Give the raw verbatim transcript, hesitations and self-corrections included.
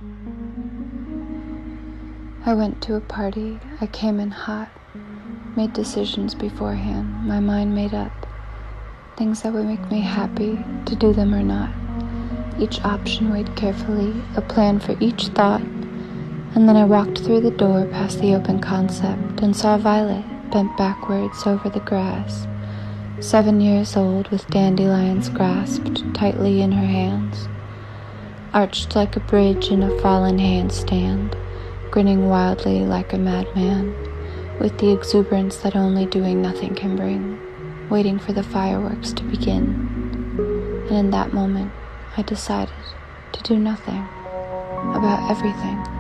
I went to a party, I came in hot, made decisions beforehand, my mind made up, things that would make me happy, to do them or not. Each option weighed carefully, a plan for each thought, and then I walked through the door past the open concept and saw Violet bent backwards over the grass, seven years old with dandelions grasped tightly in her hands, arched like a bridge in a fallen handstand, grinning wildly like a madman, with the exuberance that only doing nothing can bring, waiting for the fireworks to begin. And in that moment, I decided to do nothing about everything.